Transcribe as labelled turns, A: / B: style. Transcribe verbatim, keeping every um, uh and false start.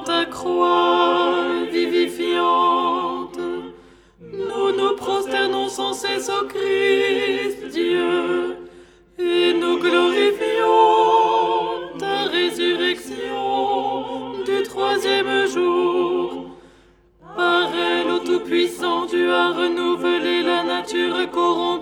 A: ta croix vivifiante, nous nous prosternons sans cesse au Christ, Dieu, et nous glorifions ta résurrection du troisième jour. Par elle, ô Tout-Puissant, tu as renouvelé la nature corrompue